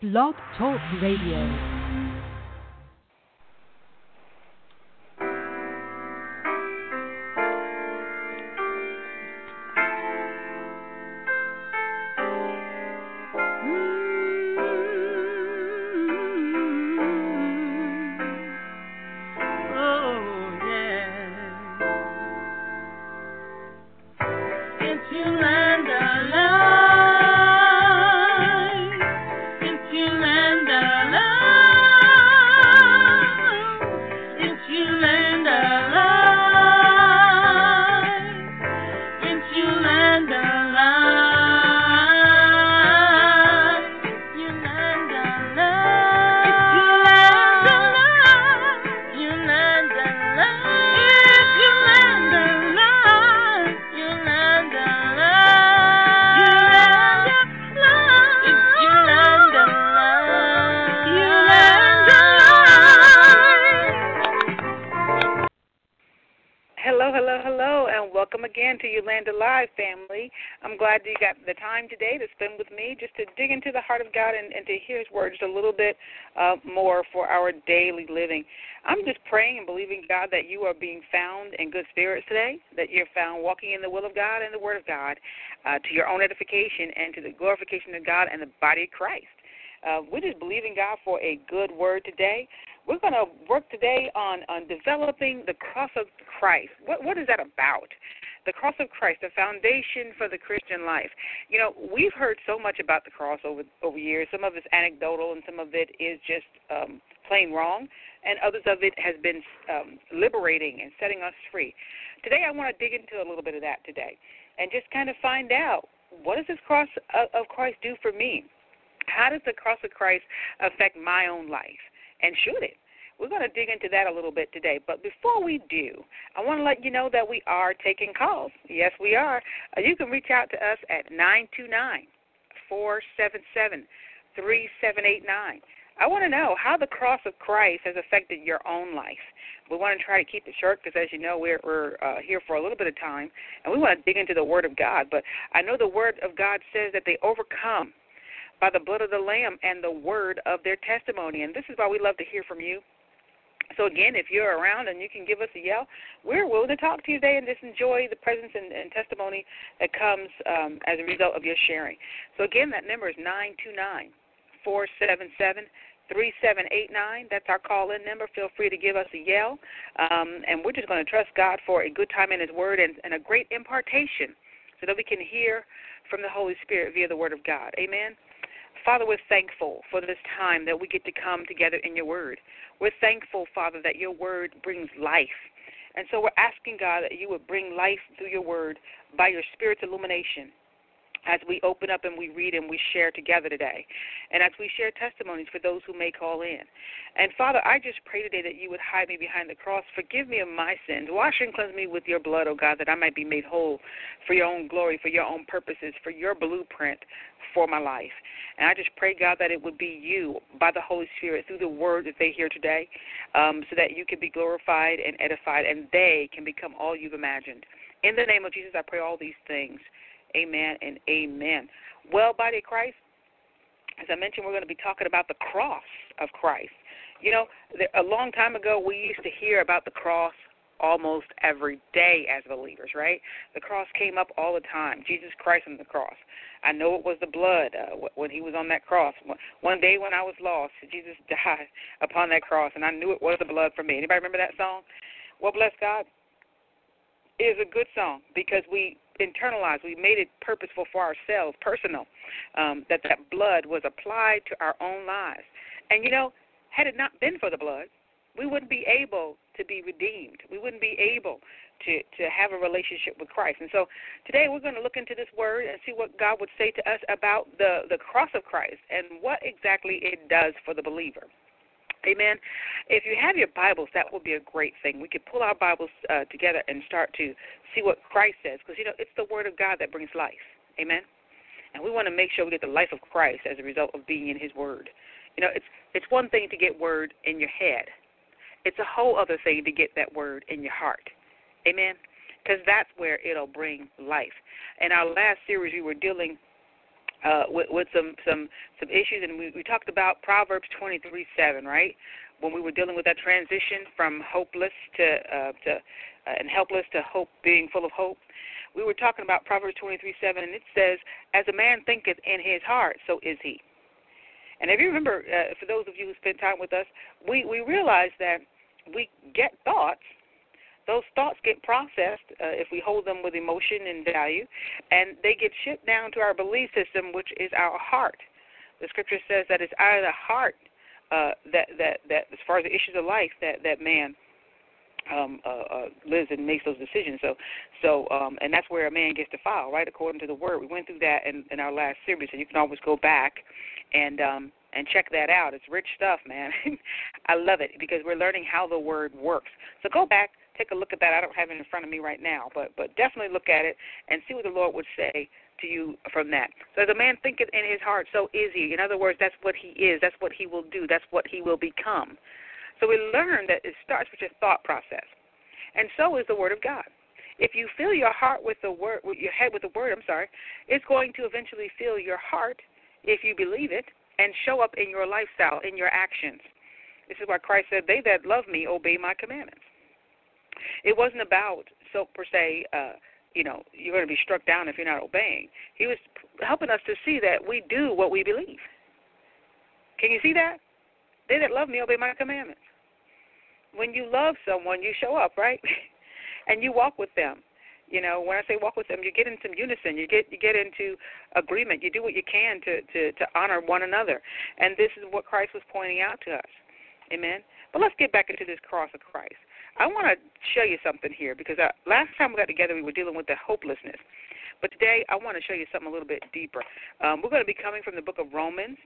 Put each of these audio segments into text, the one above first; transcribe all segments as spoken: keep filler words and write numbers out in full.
Blog Talk Radio. I'm glad you got the time today to spend with me just to dig into the heart of God and, and to hear His Word just a little bit uh, more for our daily living. I'm just praying and believing, God, that you are being found in good spirits today, that you're found walking in the will of God and the Word of God uh, to your own edification and to the glorification of God and the body of Christ. Uh, we're just believing, God, for a good word today. We're going to work today on, on developing the cross of Christ. What, what is that about? The cross of Christ, the foundation for the Christian life. You know, we've heard so much about the cross over over years. Some of it's anecdotal and some of it is just um, plain wrong, and others of it has been um, liberating and setting us free. Today I want to dig into a little bit of that today and just kind of find out, what does this cross of Christ do for me? How does the cross of Christ affect my own life? And should it? We're going to dig into that a little bit today. But before we do, I want to let you know that we are taking calls. Yes, we are. Uh, you can reach out to us at nine two nine, four seven seven, three seven eight nine. I want to know how the cross of Christ has affected your own life. We want to try to keep it short because, as you know, we're, we're uh, here for a little bit of time, and we want to dig into the Word of God. But I know the Word of God says that they overcome by the blood of the Lamb and the word of their testimony. And this is why we love to hear from you. So, again, if you're around and you can give us a yell, we're willing to talk to you today and just enjoy the presence and, and testimony that comes um, as a result of your sharing. So, again, that number is nine two nine, four seven seven, three seven eight nine. That's our call-in number. Feel free to give us a yell. Um, and we're just going to trust God for a good time in His Word and, and a great impartation so that we can hear from the Holy Spirit via the Word of God. Amen. Father, we're thankful for this time that we get to come together in your word. We're thankful, Father, that your word brings life. And so we're asking, God, that you would bring life through your word by your Spirit's illumination as we open up and we read and we share together today, and as we share testimonies for those who may call in. And, Father, I just pray today that you would hide me behind the cross. Forgive me of my sins. Wash and cleanse me with your blood, oh God, that I might be made whole for your own glory, for your own purposes, for your blueprint for my life. And I just pray, God, that it would be you by the Holy Spirit through the word that they hear today, um, so that you can be glorified and edified and they can become all you've imagined. In the name of Jesus, I pray all these things. Amen and amen. Well, body of Christ, as I mentioned, we're going to be talking about the cross of Christ. You know, there, a long time ago, we used to hear about the cross almost every day as believers, right? The cross came up all the time, Jesus Christ on the cross. I know it was the blood uh, when he was on that cross. One day when I was lost, Jesus died upon that cross, and I knew it was the blood for me. Anybody remember that song? Well, bless God. It is a good song because we internalized, we made it purposeful for ourselves, personal, um, that that blood was applied to our own lives. And, you know, had it not been for the blood, we wouldn't be able to be redeemed. We wouldn't be able to, to have a relationship with Christ. And so today we're going to look into this word and see what God would say to us about the, the cross of Christ and what exactly it does for the believer. Amen. If you have your Bibles, that would be a great thing. We could pull our Bibles uh, together and start to see what Christ says, because, you know, it's the word of God that brings life. Amen. And we want to make sure we get the life of Christ as a result of being in his word. You know, it's it's one thing to get word in your head. It's a whole other thing to get that word in your heart. Amen. Because that's where it'll bring life. In our last series, we were dealing uh, with, with some, some, some issues, and we, we talked about Proverbs twenty-three seven, right? When we were dealing with that transition from hopeless to, uh, to uh, and helpless to hope, being full of hope. We were talking about Proverbs twenty-three seven, and it says, as a man thinketh in his heart, so is he. And if you remember, uh, for those of you who spend time with us, we, we realize that we get thoughts. Those thoughts get processed uh, if we hold them with emotion and value, and they get shipped down to our belief system, which is our heart. The scripture says that it's out of the heart uh, that, that, that, as far as the issues of life, that, that man um, uh, uh, lives and makes those decisions. So, so um, and that's where a man gets defiled, right, according to the word. We went through that in, in our last series, so you can always go back and um, and check that out. It's rich stuff, man. I love it because we're learning how the word works. So go back, take a look at that. I don't have it in front of me right now, but but definitely look at it and see what the Lord would say to you from that. So as a man thinketh in his heart, so is he. In other words, that's what he is. That's what he will do. That's what he will become. So we learn that it starts with your thought process, and so is the Word of God. If you fill your heart with the word, with your head with the Word, I'm sorry, it's going to eventually fill your heart if you believe it and show up in your lifestyle, in your actions. This is why Christ said, "They that love me obey my commandments." It wasn't about, so per se, uh, you know, you're going to be struck down if you're not obeying. He was helping us to see that we do what we believe. Can you see that? They that love me obey my commandments. When you love someone, you show up, right? And you walk with them. You know, when I say walk with them, you get into unison. You get you get into agreement. You do what you can to, to, to honor one another. And this is what Christ was pointing out to us. Amen? But let's get back into this cross of Christ. I want to show you something here because I, last time we got together, we were dealing with the hopelessness. But today, I want to show you something a little bit deeper. Um, we're going to be coming from the book of Romans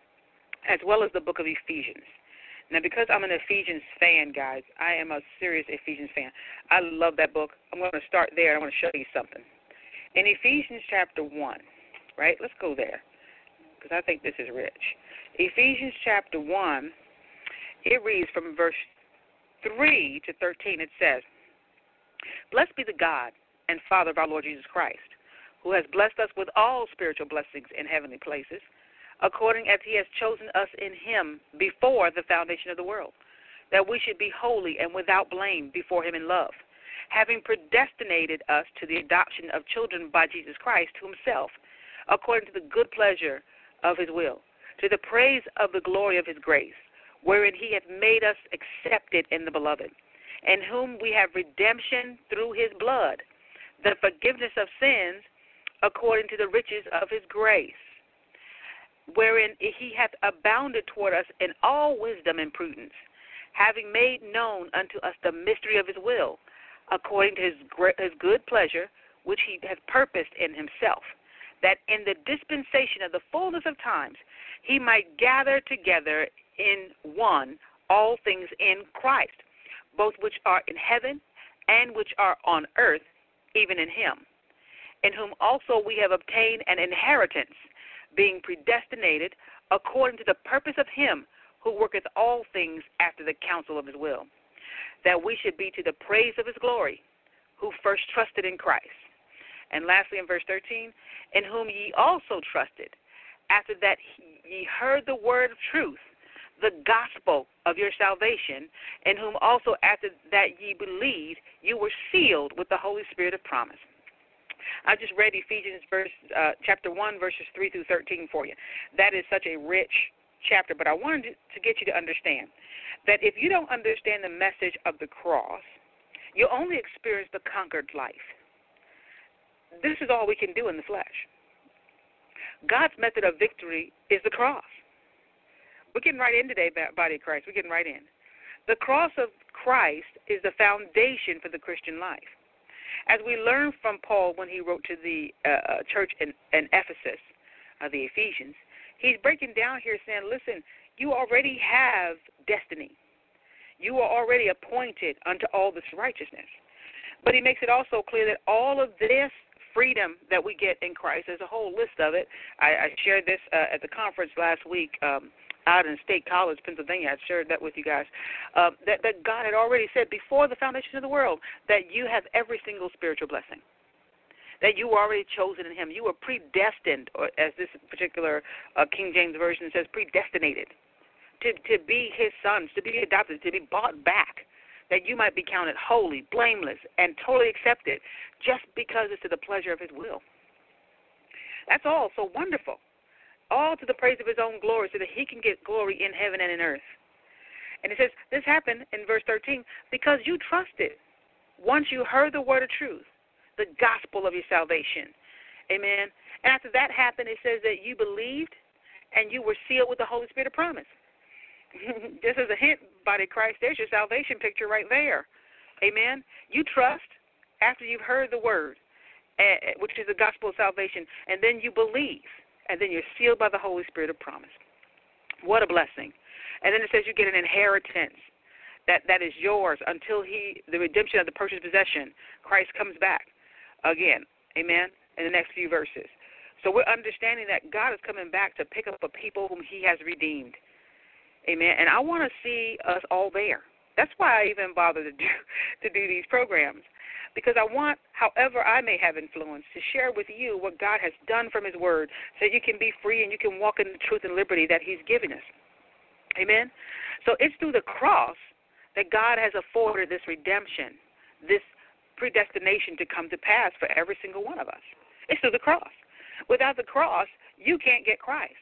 as well as the book of Ephesians. Now, because I'm an Ephesians fan, guys, I am a serious Ephesians fan. I love that book. I'm going to start there, and I want to show you something. In Ephesians chapter one, right, let's go there because I think this is rich. Ephesians chapter one, it reads from verse three to thirteen, it says, "Blessed be the God and Father of our Lord Jesus Christ, who has blessed us with all spiritual blessings in heavenly places, according as he has chosen us in him before the foundation of the world, that we should be holy and without blame before him in love, having predestinated us to the adoption of children by Jesus Christ to himself, according to the good pleasure of his will, to the praise of the glory of his grace, wherein he hath made us accepted in the beloved, in whom we have redemption through his blood, the forgiveness of sins according to the riches of his grace, wherein he hath abounded toward us in all wisdom and prudence, having made known unto us the mystery of his will, according to his, his good pleasure, which he hath purposed in himself, that in the dispensation of the fullness of times he might gather together in one all things in Christ, both which are in heaven and which are on earth, even in him, in whom also we have obtained an inheritance, being predestinated according to the purpose of him who worketh all things after the counsel of his will, that we should be to the praise of his glory, who first trusted in Christ." And lastly, in verse thirteen, "In whom ye also trusted, after that ye heard the word of truth, the gospel of your salvation, in whom also after that ye believed, you were sealed with the Holy Spirit of promise." I just read Ephesians verse, uh, chapter one, verses three through thirteen for you. That is such a rich chapter, but I wanted to get you to understand that if you don't understand the message of the cross, you'll only experience the conquered life. This is all we can do in the flesh. God's method of victory is the cross. We're getting right in today, body of Christ. We're getting right in. The cross of Christ is the foundation for the Christian life. As we learn from Paul when he wrote to the uh, church in, in Ephesus, uh, the Ephesians, he's breaking down here saying, listen, you already have destiny. You are already appointed unto all this righteousness. But he makes it also clear that all of this freedom that we get in Christ, there's a whole list of it. I, I shared this uh, at the conference last week um, out in State College, Pennsylvania. I shared that with you guys, uh, that, that God had already said before the foundation of the world that you have every single spiritual blessing. that you were already chosen in him. You were predestined, or as this particular uh, King James Version says, predestinated, to, to be his sons, to be adopted, to be bought back, that you might be counted holy, blameless, and totally accepted just because it's to the pleasure of his will. That's all so wonderful. All to the praise of his own glory, so that he can get glory in heaven and in earth. And it says, this happened in verse thirteen, because you trusted. Once you heard the word of truth, the gospel of your salvation. Amen. And after that happened, it says that you believed and you were sealed with the Holy Spirit of promise. Just as a hint, body of Christ, there's your salvation picture right there. Amen. You trust after you've heard the word, which is the gospel of salvation, and then you believe, and then you're sealed by the Holy Spirit of promise. What a blessing. And then it says you get an inheritance that, that is yours until he, the redemption of the purchased possession, Christ comes back again. Amen. In the next few verses. So we're understanding that God is coming back to pick up a people whom he has redeemed. Amen. And I want to see us all there. That's why I even bother to do to do these programs, because I want, however I may have influence, to share with you what God has done from his word, so you can be free and you can walk in the truth and liberty that he's given us. Amen. So it's through the cross that God has afforded this redemption, this predestination to come to pass for every single one of us. It's through the cross. Without the cross, you can't get Christ.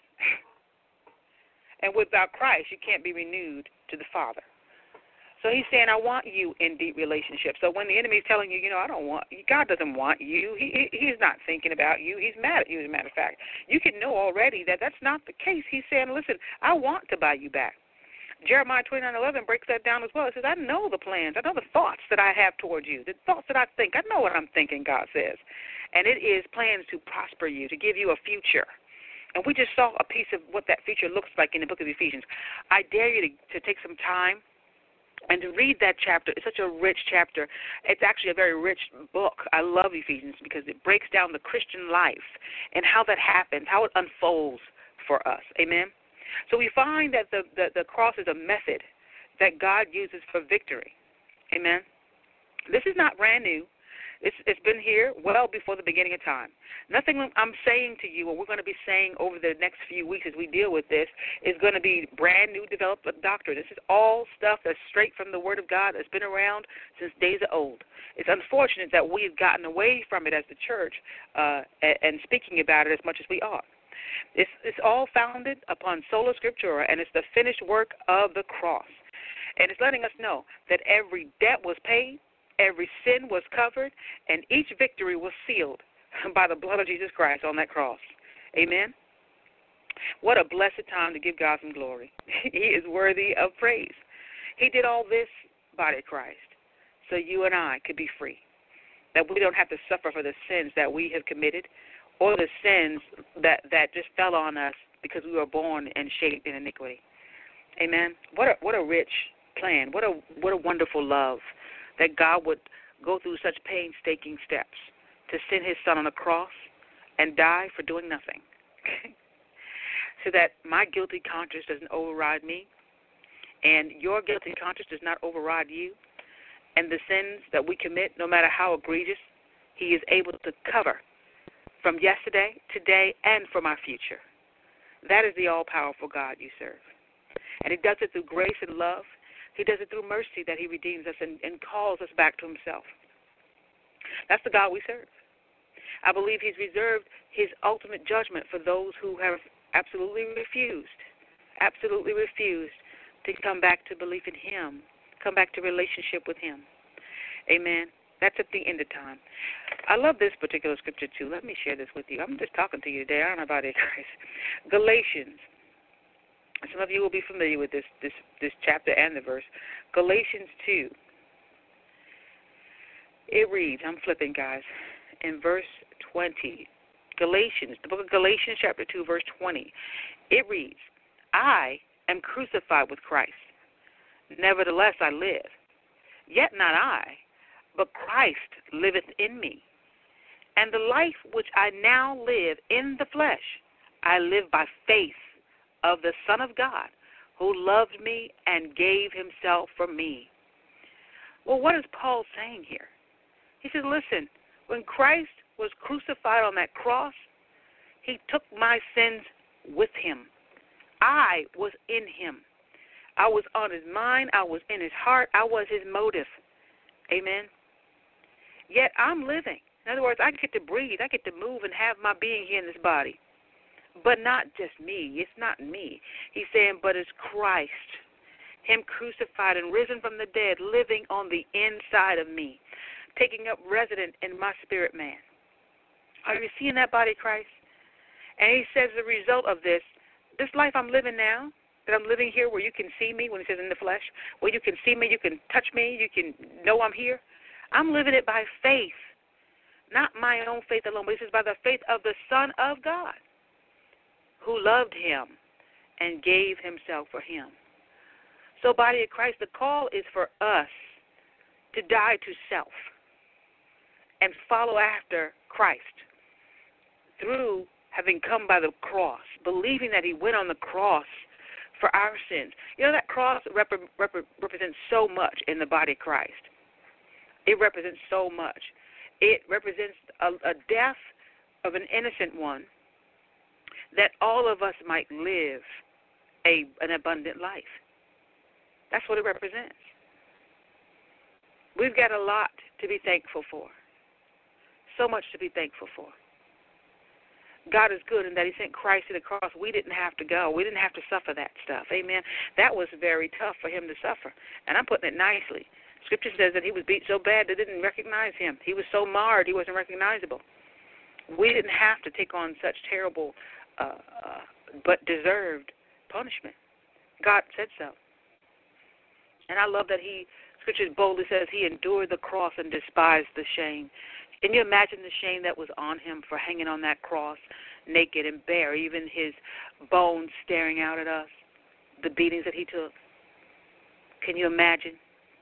And without Christ, you can't be renewed to the Father. So he's saying, I want you in deep relationships. So when the enemy is telling you, you know, I don't want you, God doesn't want you. He, he He's not thinking about you. He's mad at you, as a matter of fact. You can know already that that's not the case. He's saying, listen, I want to buy you back. Jeremiah twenty-nine eleven breaks that down as well. It says, I know the plans. I know the thoughts that I have towards you, the thoughts that I think. I know what I'm thinking, God says. And it is plans to prosper you, to give you a future. And we just saw a piece of what that future looks like in the book of Ephesians. I dare you to, to take some time and to read that chapter. It's such a rich chapter. It's actually a very rich book. I love Ephesians because it breaks down the Christian life and how that happens, how it unfolds for us. Amen? So we find that the, the, the cross is a method that God uses for victory. Amen? This is not brand new. It's, it's been here well before the beginning of time. Nothing I'm saying to you, or we're going to be saying over the next few weeks as we deal with this, is going to be brand new developed doctrine. This is all stuff that's straight from the Word of God that's been around since days of old. It's unfortunate that we've gotten away from it as the church uh, and, and speaking about it as much as we ought. It's, it's all founded upon sola scriptura, and it's the finished work of the cross. And it's letting us know that every debt was paid, every sin was covered, and each victory was sealed by the blood of Jesus Christ on that cross. Amen? What a blessed time to give God some glory. He is worthy of praise. He did all this, body of Christ, so you and I could be free, that we don't have to suffer for the sins that we have committed or the sins that, that just fell on us because we were born and shaped in iniquity. Amen? What a, what a rich plan. What a, what a wonderful love that God would go through such painstaking steps to send his son on a cross and die for doing nothing. So that my guilty conscience doesn't override me, and your guilty conscience does not override you, and the sins that we commit, no matter how egregious, he is able to cover from yesterday, today, and for my future. That is the all-powerful God you serve. And he does it through grace and love. He does it through mercy that he redeems us and, and calls us back to himself. That's the God we serve. I believe he's reserved his ultimate judgment for those who have absolutely refused, absolutely refused to come back to belief in him, come back to relationship with him. Amen. That's at the end of time. I love this particular scripture, too. Let me share this with you. I'm just talking to you today. I don't know about it, guys. Galatians. Some of you will be familiar with this, this, this chapter and the verse. Galatians two. It reads, I'm flipping, guys, in verse twenty. Galatians, the book of Galatians, chapter two, verse twenty. It reads, I am crucified with Christ. Nevertheless I live. Yet not I, but Christ liveth in me. And the life which I now live in the flesh, I live by faith of the Son of God, who loved me and gave himself for me. Well, what is Paul saying here? He says, listen, when Christ was crucified on that cross, he took my sins with him. I was in him. I was on his mind. I was in his heart. I was his motive. Amen. Yet I'm living. In other words, I get to breathe. I get to move and have my being here in this body. But not just me. It's not me. He's saying, but it's Christ, him crucified and risen from the dead, living on the inside of me, taking up residence in my spirit man. Are you seeing that, body of Christ? And he says the result of this, this life I'm living now, that I'm living here where you can see me, when he says in the flesh, where you can see me, you can touch me, you can know I'm here. I'm living it by faith, not my own faith alone, but he says by the faith of the Son of God, who loved him and gave himself for him. So, body of Christ, the call is for us to die to self and follow after Christ through having come by the cross, believing that he went on the cross for our sins. You know, that cross rep- rep- represents so much in the body of Christ. It represents so much. It represents a, a death of an innocent one, that all of us might live a an abundant life. That's what it represents. We've got a lot to be thankful for. So much to be thankful for. God is good in that he sent Christ to the cross. We didn't have to go. We didn't have to suffer that stuff. Amen. That was very tough for him to suffer. And I'm putting it nicely. Scripture says that he was beat so bad they didn't recognize him. He was so marred he wasn't recognizable. We didn't have to take on such terrible uh, uh, but deserved punishment. God said so. And I love that he, Scripture boldly says, he endured the cross and despised the shame. Can you imagine the shame that was on him for hanging on that cross, naked and bare, even his bones staring out at us, the beatings that he took? Can you imagine?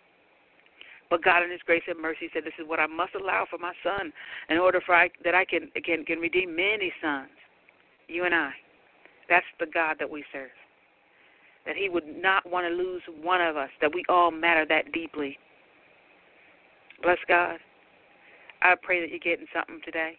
But God in his grace and mercy said, this is what I must allow for my son in order for I, that I can, can, can redeem many sons, you and I. That's the God that we serve. That he would not want to lose one of us, that we all matter that deeply. Bless God. I pray that you're getting something today.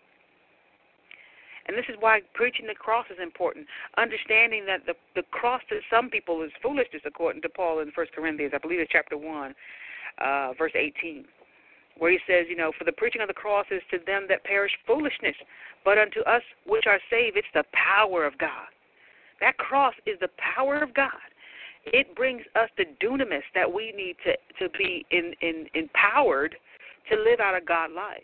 And this is why preaching the cross is important. Understanding that the, the cross to some people is foolishness, according to Paul in First Corinthians, I believe it's chapter one, uh, verse eighteen, where he says, you know, for the preaching of the cross is to them that perish foolishness, but unto us which are saved, it's the power of God. That cross is the power of God. It brings us the dunamis that we need to, to be in, in, empowered to live out a God life.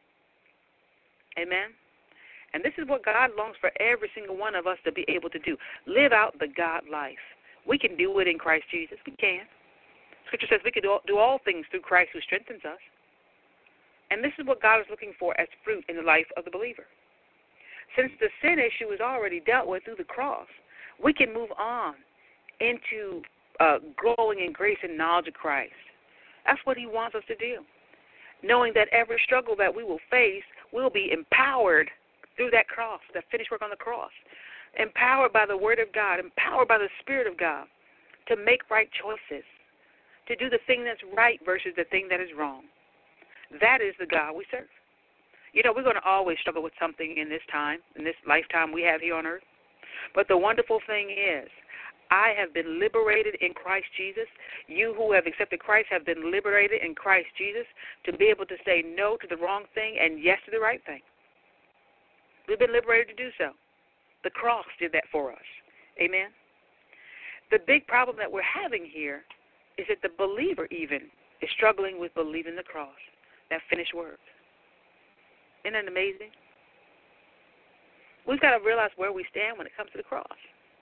Amen? And this is what God longs for every single one of us to be able to do. Live out the God life. We can do it in Christ Jesus. We can. Scripture says we can do all things through Christ who strengthens us. And this is what God is looking for as fruit in the life of the believer. Since the sin issue is already dealt with through the cross, we can move on into uh, growing in grace and knowledge of Christ. That's what he wants us to do. Knowing that every struggle that we will face will be empowered through that cross, that finished work on the cross. Empowered by the Word of God, empowered by the Spirit of God to make right choices, to do the thing that's right versus the thing that is wrong. That is the God we serve. You know, we're going to always struggle with something in this time, in this lifetime we have here on earth. But the wonderful thing is, I have been liberated in Christ Jesus. You who have accepted Christ have been liberated in Christ Jesus to be able to say no to the wrong thing and yes to the right thing. We've been liberated to do so. The cross did that for us. Amen? The big problem that we're having here is that the believer even is struggling with believing the cross, that finished work. Isn't that amazing? We've got to realize where we stand when it comes to the cross.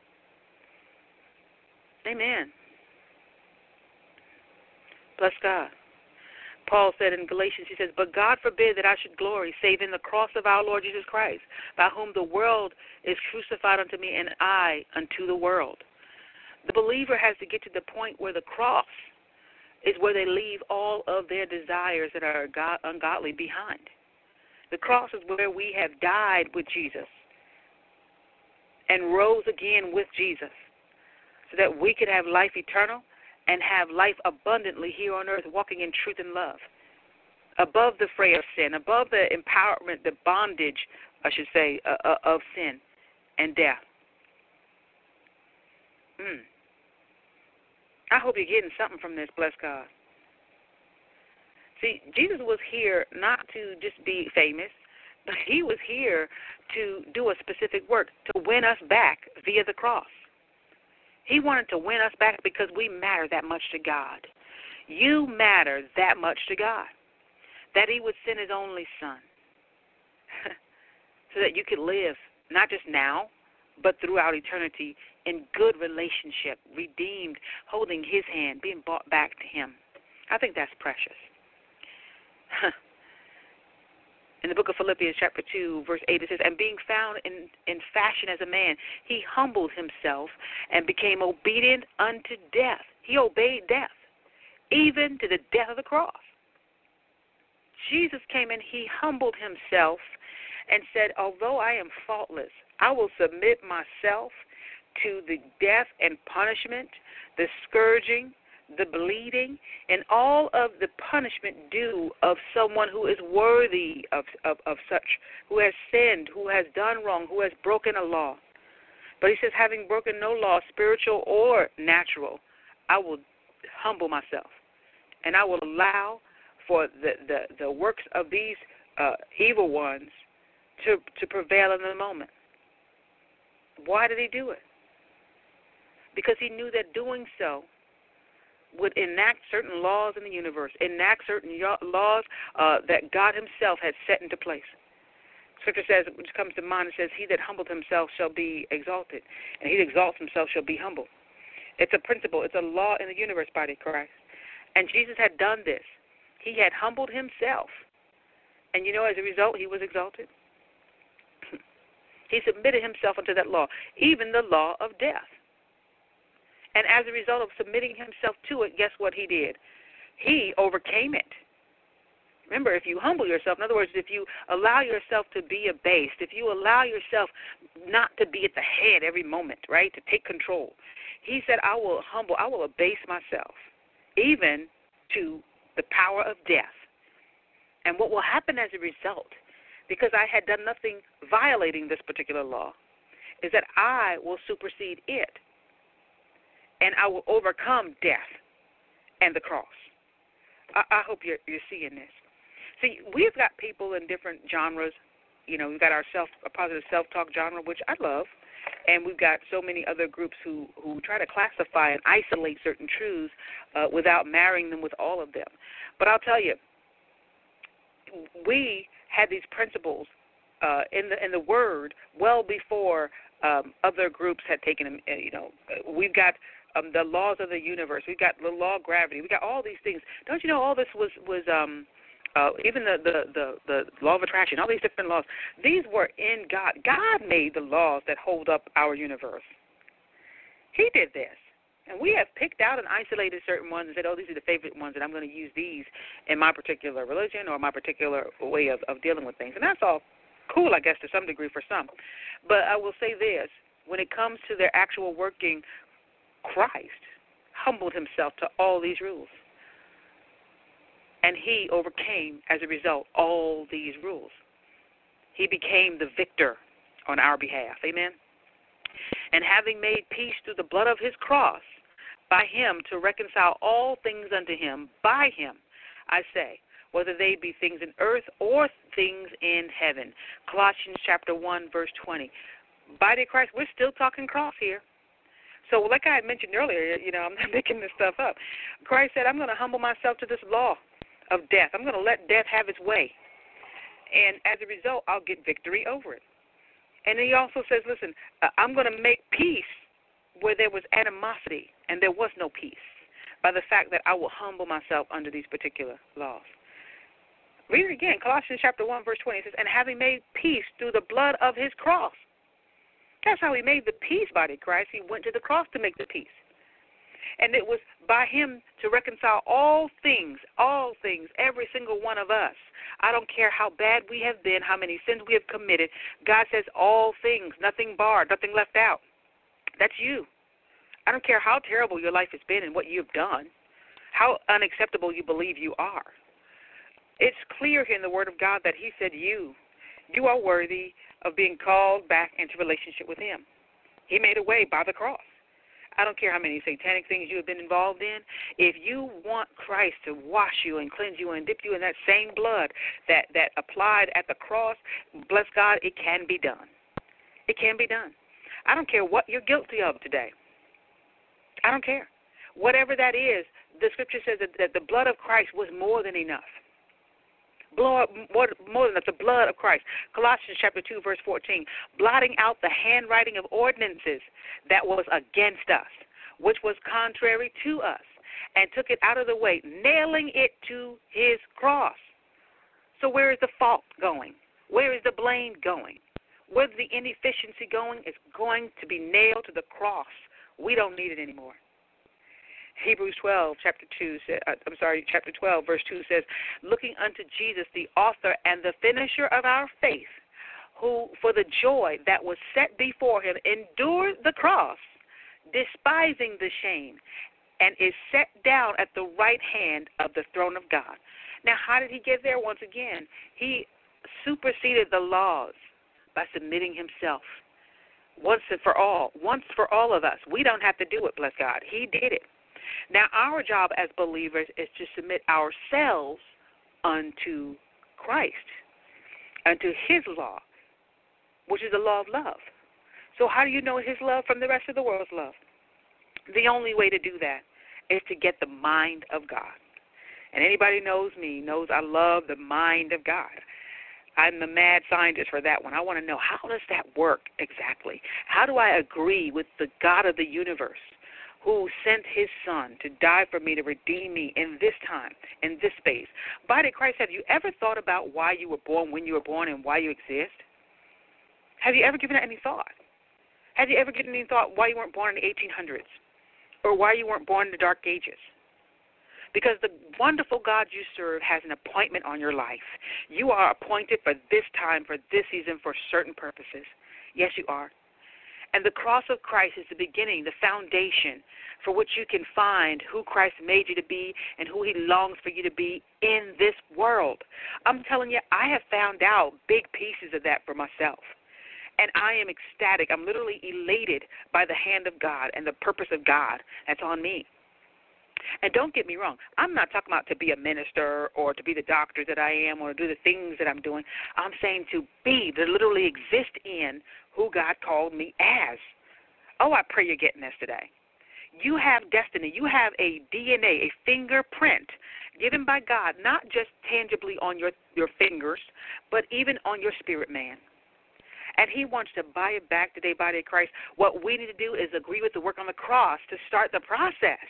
Amen. Bless God. Paul said in Galatians, he says, but God forbid that I should glory, save in the cross of our Lord Jesus Christ, by whom the world is crucified unto me, and I unto the world. The believer has to get to the point where the cross is where they leave all of their desires that are ungodly behind. The cross is where we have died with Jesus and rose again with Jesus, so that we could have life eternal and have life abundantly here on earth, walking in truth and love. above the fray of sin, above the empowerment, the bondage, I should say, uh, of sin and death. Mm. I hope you're getting something from this, bless God. See, Jesus was here not to just be famous, but he was here to do a specific work, to win us back via the cross. He wanted to win us back because we matter that much to God. You matter that much to God, that he would send his only son so that you could live not just now, but throughout eternity in good relationship, redeemed, holding his hand, being brought back to him. I think that's precious. In the book of Philippians chapter two, verse eight, it says, and being found in, in fashion as a man, he humbled himself and became obedient unto death. He obeyed death, even to the death of the cross. Jesus came in, he humbled himself and said, although I am faultless, I will submit myself to the death and punishment, the scourging, the bleeding, and all of the punishment due of someone who is worthy of, of, of such, who has sinned, who has done wrong, who has broken a law. But he says, having broken no law, spiritual or natural, I will humble myself, and I will allow for the, the, the works of these uh, evil ones to, to prevail in the moment. Why did he do it? Because he knew that doing so would enact certain laws in the universe, enact certain laws uh, that God himself had set into place. Scripture says, which comes to mind, it says, he that humbled himself shall be exalted, and he that exalts himself shall be humbled. It's a principle. It's a law in the universe, body of Christ. And Jesus had done this. He had humbled himself. And you know, as a result, he was exalted. He submitted himself unto that law, even the law of death. And as a result of submitting himself to it, guess what he did? He overcame it. Remember, if you humble yourself, in other words, if you allow yourself to be abased, if you allow yourself not to be at the head every moment, right, to take control, he said, I will humble, I will abase myself, even to the power of death. And what will happen as a result, because I had done nothing violating this particular law, is that I will supersede it. And I will overcome death and the cross. I, I hope you're, you're seeing this. See, we've got people in different genres. You know, we've got our self, a positive self-talk genre, which I love, and we've got so many other groups who, who try to classify and isolate certain truths uh, without marrying them with all of them. But I'll tell you, we had these principles uh, in the in the Word well before um, other groups had taken them. You know, we've got Um, the laws of the universe. We've got the law of gravity. We've got all these things. Don't you know all this was, was um, uh, even the, the, the, the law of attraction, all these different laws, these were in God. God made the laws that hold up our universe. He did this. And we have picked out and isolated certain ones and said, oh, these are the favorite ones, and I'm going to use these in my particular religion or my particular way of, of dealing with things. And that's all cool, I guess, to some degree for some. But I will say this. When it comes to their actual working, Christ humbled himself to all these rules. And he overcame, as a result, all these rules. He became the victor on our behalf. Amen? And having made peace through the blood of his cross, by him to reconcile all things unto him, by him, I say, whether they be things in earth or things in heaven. Colossians chapter one, verse twenty. Body of Christ, we're still talking cross here. So like I had mentioned earlier, you know, I'm not making this stuff up. Christ said, I'm going to humble myself to this law of death. I'm going to let death have its way. And as a result, I'll get victory over it. And he also says, listen, I'm going to make peace where there was animosity and there was no peace by the fact that I will humble myself under these particular laws. Read it again, Colossians chapter one, verse twenty. It says, and having made peace through the blood of his cross. That's how he made the peace, body of Christ. He went to the cross to make the peace. And it was by him to reconcile all things, all things, every single one of us. I don't care how bad we have been, how many sins we have committed. God says all things, nothing barred, nothing left out. That's you. I don't care how terrible your life has been and what you've done, how unacceptable you believe you are. It's clear here in the Word of God that he said you, you are worthy of being called back into relationship with him. He made a way by the cross. I don't care how many satanic things you have been involved in. If you want Christ to wash you and cleanse you and dip you in that same blood that, that applied at the cross, bless God, it can be done. It can be done. I don't care what you're guilty of today. I don't care. Whatever that is, the Scripture says that, that the blood of Christ was more than enough. Blood, more, more than enough, the blood of Christ. Colossians chapter two, verse fourteen, blotting out the handwriting of ordinances that was against us, which was contrary to us, and took it out of the way, nailing it to his cross. So where is the fault going? Where is the blame going? Where's the inefficiency going? It's going to be nailed to the cross. We don't need it anymore. Hebrews twelve, chapter two, I'm sorry, chapter twelve, verse two says, looking unto Jesus, the author and the finisher of our faith, who for the joy that was set before him endured the cross, despising the shame, and is set down at the right hand of the throne of God. Now, how did he get there? Once again, he superseded the laws by submitting himself once and for all, once for all of us. We don't have to do it, bless God. He did it. Now, our job as believers is to submit ourselves unto Christ, unto his law, which is the law of love. So how do you know his love from the rest of the world's love? The only way to do that is to get the mind of God. And anybody knows me knows I love the mind of God. I'm the mad scientist for that one. I want to know, how does that work exactly? How do I agree with the God of the universe who sent his son to die for me, to redeem me in this time, in this space? Body of Christ, have you ever thought about why you were born, when you were born, and why you exist? Have you ever given that any thought? Have you ever given any thought why you weren't born in the eighteen hundreds or why you weren't born in the Dark Ages? Because the wonderful God you serve has an appointment on your life. You are appointed for this time, for this season, for certain purposes. Yes, you are. And the cross of Christ is the beginning, the foundation for which you can find who Christ made you to be and who he longs for you to be in this world. I'm telling you, I have found out big pieces of that for myself. And I am ecstatic. I'm literally elated by the hand of God and the purpose of God that's on me. And don't get me wrong, I'm not talking about to be a minister or to be the doctor that I am or do the things that I'm doing. I'm saying to be, to literally exist in who God called me as. Oh, I pray you're getting this today. You have destiny. You have a D N A, a fingerprint given by God, not just tangibly on your, your fingers, but even on your spirit man. And he wants to buy it back today, body of Christ. What we need to do is agree with the work on the cross to start the process.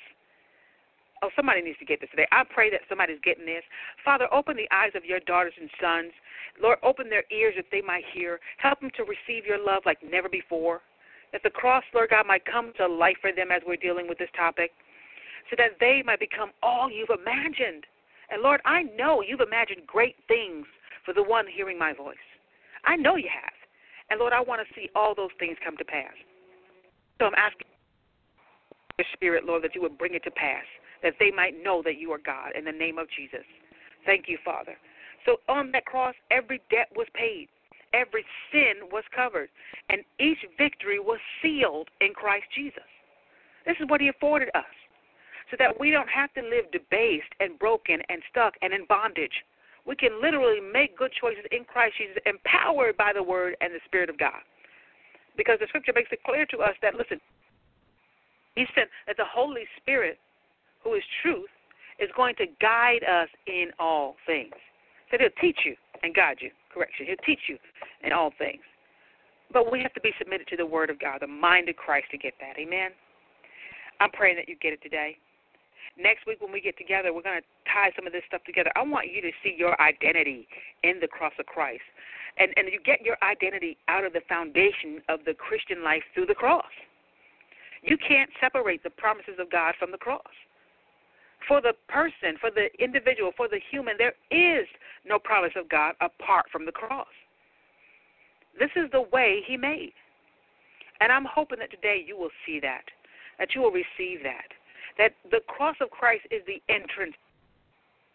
Oh, somebody needs to get this today. I pray that somebody's getting this. Father, open the eyes of your daughters and sons. Lord, open their ears that they might hear. Help them to receive your love like never before. That the cross, Lord God, might come to life for them as we're dealing with this topic, so that they might become all you've imagined. And, Lord, I know you've imagined great things for the one hearing my voice. I know you have. And, Lord, I want to see all those things come to pass. So I'm asking your spirit, Lord, that you would bring it to pass, that they might know that you are God in the name of Jesus. Thank you, Father. So on that cross, every debt was paid. Every sin was covered. And each victory was sealed in Christ Jesus. This is what he afforded us, so that we don't have to live debased and broken and stuck and in bondage. We can literally make good choices in Christ Jesus, empowered by the Word and the Spirit of God. Because the Scripture makes it clear to us that, listen, he said that the Holy Spirit, who is truth, is going to guide us in all things. So he'll teach you and guide you. Correction. He'll teach you in all things. But we have to be submitted to the Word of God, the mind of Christ, to get that. Amen? I'm praying that you get it today. Next week when we get together, we're going to tie some of this stuff together. I want you to see your identity in the cross of Christ. And, and you get your identity out of the foundation of the Christian life through the cross. You can't separate the promises of God from the cross. For the person, for the individual, for the human, there is no promise of God apart from the cross. This is the way he made. And I'm hoping that today you will see that, that you will receive that, that the cross of Christ is the entrance.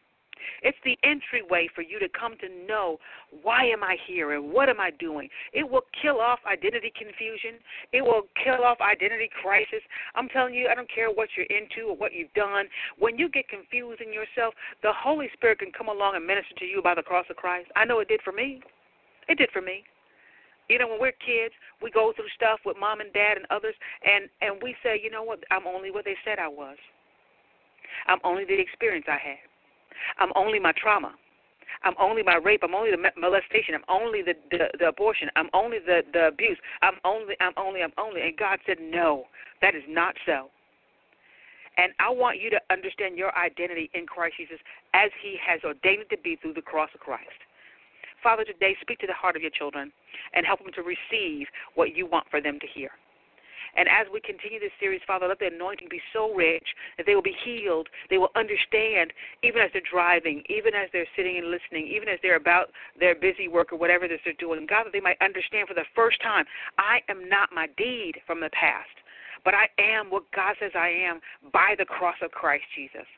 It's the entryway for you to come to know, why am I here and what am I doing? It will kill off identity confusion. It will kill off identity crisis. I'm telling you, I don't care what you're into or what you've done. When you get confused in yourself, the Holy Spirit can come along and minister to you by the cross of Christ. I know it did for me. It did for me. You know, when we're kids, we go through stuff with mom and dad and others, and, and we say, you know what, I'm only what they said I was. I'm only the experience I had. I'm only my trauma. I'm only my rape. I'm only the molestation. I'm only the, the, the abortion. I'm only the, the abuse. I'm only, I'm only, I'm only. And God said, no, that is not so. And I want you to understand your identity in Christ Jesus as he has ordained it to be through the cross of Christ. Father, today, speak to the heart of your children and help them to receive what you want for them to hear. And as we continue this series, Father, let the anointing be so rich that they will be healed. They will understand, even as they're driving, even as they're sitting and listening, even as they're about their busy work or whatever it is they're doing. God, that they might understand for the first time, I am not my deed from the past, but I am what God says I am by the cross of Christ Jesus.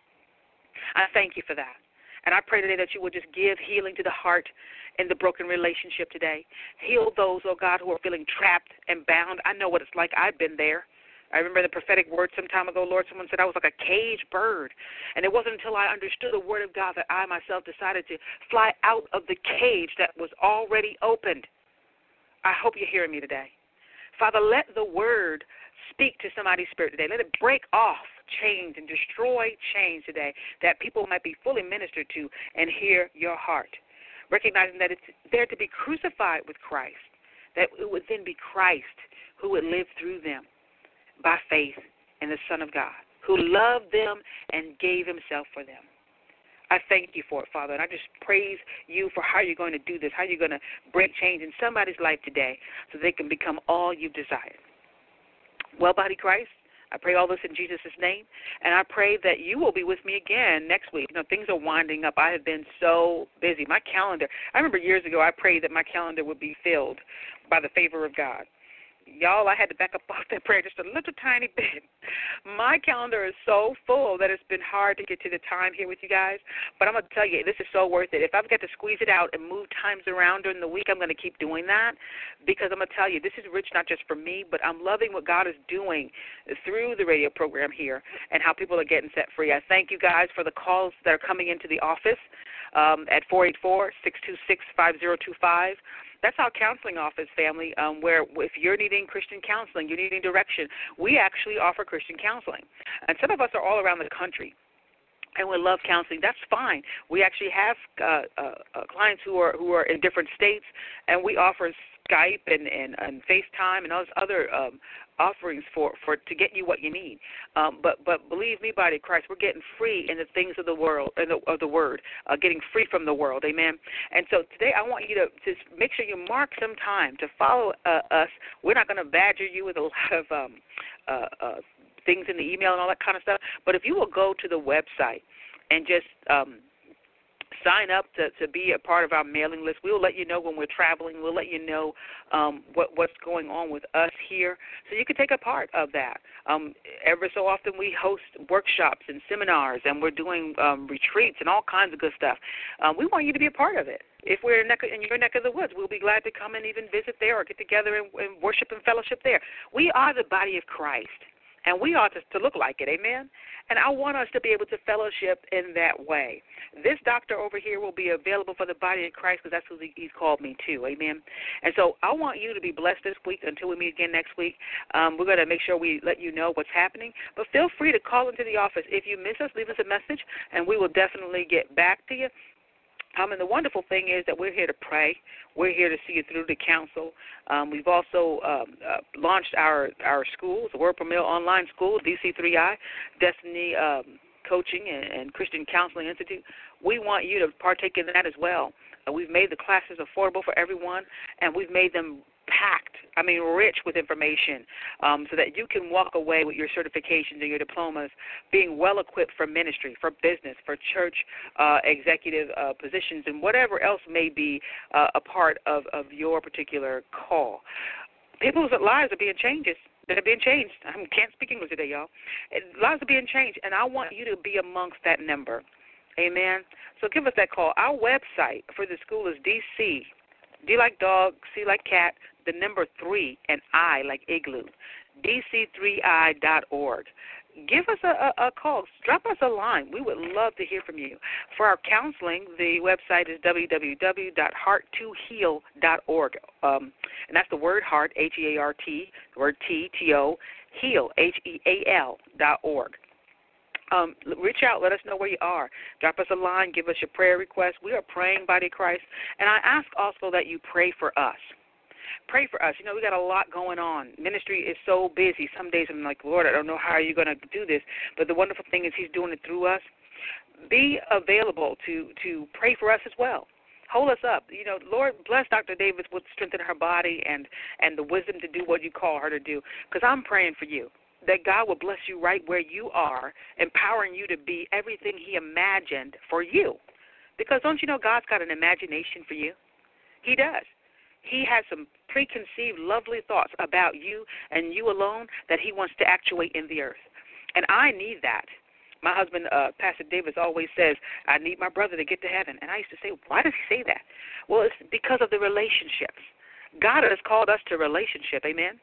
I thank you for that. And I pray today that you will just give healing to the heart in the broken relationship today. Heal those, oh God, who are feeling trapped and bound. I know what it's like. I've been there. I remember the prophetic word some time ago, Lord, someone said I was like a caged bird. And it wasn't until I understood the word of God that I myself decided to fly out of the cage that was already opened. I hope you're hearing me today. Father, let the word speak to somebody's spirit today. Let it break off chains and destroy chains today, that people might be fully ministered to and hear your heart, recognizing that it's there to be crucified with Christ, that it would then be Christ who would live through them by faith in the Son of God, who loved them and gave himself for them. I thank you for it, Father, and I just praise you for how you're going to do this, how you're going to break chains in somebody's life today so they can become all you've desired. Well, body Christ, I pray all this in Jesus' name, and I pray that you will be with me again next week. You know, things are winding up. I have been so busy. My calendar, I remember years ago I prayed that my calendar would be filled by the favor of God. Y'all, I had to back up off that prayer just a little tiny bit. My calendar is so full that it's been hard to get to the time here with you guys. But I'm going to tell you, this is so worth it. If I've got to squeeze it out and move times around during the week, I'm going to keep doing that, because I'm going to tell you, this is rich not just for me, but I'm loving what God is doing through the radio program here and how people are getting set free. I thank you guys for the calls that are coming into the office um, at four eight four, six two six, five zero two five. That's our counseling office, family, um, where if you're needing Christian counseling, you're needing direction, we actually offer Christian counseling. And some of us are all around the country, and we love counseling. That's fine. We actually have uh, uh, uh, clients who are who are in different states, and we offer Skype and, and, and FaceTime and those other um, offerings for, for to get you what you need. Um, but but believe me, body of Christ, we're getting free in the things of the world, in the, of the Word, uh, getting free from the world. Amen. And so today I want you to just make sure you mark some time to follow uh, us. We're not going to badger you with a lot of um, uh, uh, things in the email and all that kind of stuff. But if you will go to the website and just um, sign up to, to be a part of our mailing list. We'll let you know when we're traveling. We'll let you know um, what, what's going on with us here, so you can take a part of that. Um, every so often we host workshops and seminars, and we're doing um, retreats and all kinds of good stuff. Um, we want you to be a part of it. If we're in, neck, in your neck of the woods, we'll be glad to come and even visit there or get together and, and worship and fellowship there. We are the body of Christ, and we ought to, to look like it, amen? And I want us to be able to fellowship in that way. This doctor over here will be available for the body of Christ, because that's who he's called me to, amen? And so I want you to be blessed this week until we meet again next week. Um, we're going to make sure we let you know what's happening. But feel free to call into the office. If you miss us, leave us a message, and we will definitely get back to you. Um, and the wonderful thing is that we're here to pray. We're here to see you through to counsel. Um, we've also um, uh, launched our, our schools, the Word Per Meal online school, D C three I, Destiny um, Coaching and, and Christian Counseling Institute. We want you to partake in that as well. Uh, we've made the classes affordable for everyone, and we've made them packed, I mean rich with information, um, so that you can walk away with your certifications and your diplomas being well-equipped for ministry, for business, for church uh, executive uh, positions, and whatever else may be uh, a part of, of your particular call. People's lives are being changed. They're being changed. I can't speak English today, y'all. Lives are being changed, and I want you to be amongst that number. Amen. So give us that call. Our website for the school is D C, D like dog, C like cat, the number three, and I like igloo, D C three I dot org. Give us a, a, a call. Drop us a line. We would love to hear from you. For our counseling, the website is w w w dot heart to heal dot org. Um, and that's the word heart, H E A R T, the word T, T O, heal, H E A L dot org. Um, reach out. Let us know where you are. Drop us a line. Give us your prayer request. We are praying, Body of Christ. And I ask also that you pray for us. Pray for us. You know, we got a lot going on. Ministry is so busy. Some days I'm like, Lord, I don't know how you're going to do this. But the wonderful thing is he's doing it through us. Be available to, to pray for us as well. Hold us up. You know, Lord, bless Doctor Davis with strength in her body and, and the wisdom to do what you call her to do. Because I'm praying for you, that God will bless you right where you are, empowering you to be everything he imagined for you. Because don't you know God's got an imagination for you? He does. He has some preconceived, lovely thoughts about you and you alone that he wants to actuate in the earth. And I need that. My husband, uh, Pastor Davis, always says, I need my brother to get to heaven. And I used to say, why does he say that? Well, it's because of the relationships. God has called us to relationship, amen?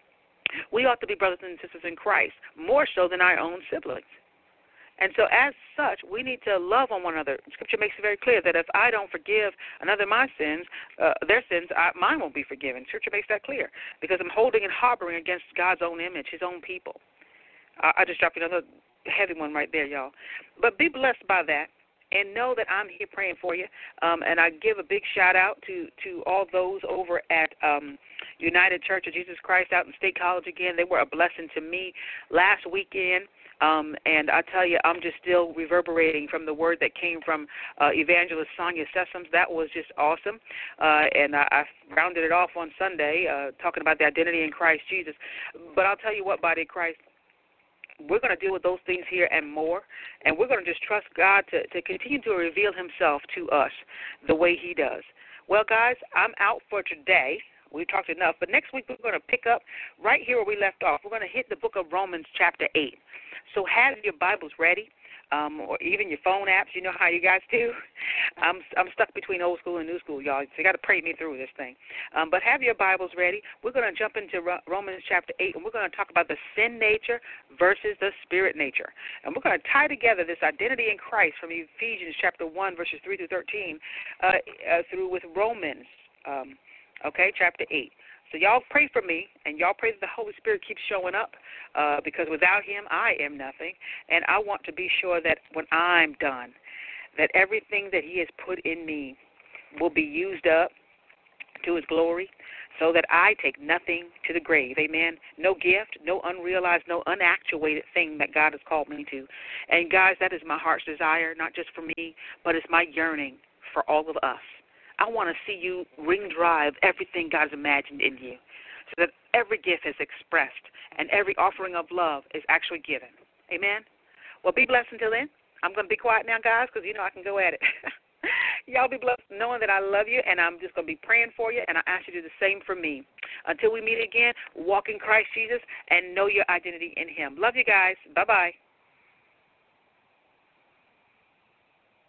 We ought to be brothers and sisters in Christ, more so than our own siblings. And so as such, we need to love on one another. Scripture makes it very clear that if I don't forgive another my sins, uh, their sins, I, mine won't be forgiven. Scripture makes that clear because I'm holding and harboring against God's own image, his own people. Uh, I just dropped another heavy one right there, y'all. But be blessed by that. And know that I'm here praying for you. Um, and I give a big shout-out to, to all those over at um, United Church of Jesus Christ out in State College again. They were a blessing to me last weekend. Um, and I tell you, I'm just still reverberating from the word that came from uh, Evangelist Sonia Sessoms. That was just awesome. Uh, and I, I rounded it off on Sunday uh, talking about the identity in Christ Jesus. But I'll tell you what, body of Christ, we're going to deal with those things here and more, and we're going to just trust God to, to continue to reveal himself to us the way he does. Well, guys, I'm out for today. We've talked enough, but next week we're going to pick up right here where we left off. We're going to hit the book of Romans chapter eight. So have your Bibles ready, um, or even your phone apps. You know how you guys do. I'm I'm stuck between old school and new school, y'all. So you got to pray me through this thing. Um, but have your Bibles ready. We're going to jump into Romans chapter eight, and we're going to talk about the sin nature versus the spirit nature. And we're going to tie together this identity in Christ from Ephesians chapter one, verses three through thirteen, uh, uh, through with Romans, um, okay, chapter eight. So y'all pray for me, and y'all pray that the Holy Spirit keeps showing up, uh, because without him, I am nothing. And I want to be sure that when I'm done, that everything that he has put in me will be used up to his glory so that I take nothing to the grave. Amen. No gift, no unrealized, no unactuated thing that God has called me to. And, guys, that is my heart's desire, not just for me, but it's my yearning for all of us. I want to see you ring dry of everything God's imagined in you so that every gift is expressed and every offering of love is actually given. Amen? Well, be blessed until then. I'm going to be quiet now, guys, because you know I can go at it. Y'all be blessed knowing that I love you, and I'm just going to be praying for you, and I ask you to do the same for me. Until we meet again, walk in Christ Jesus and know your identity in him. Love you guys. Bye-bye.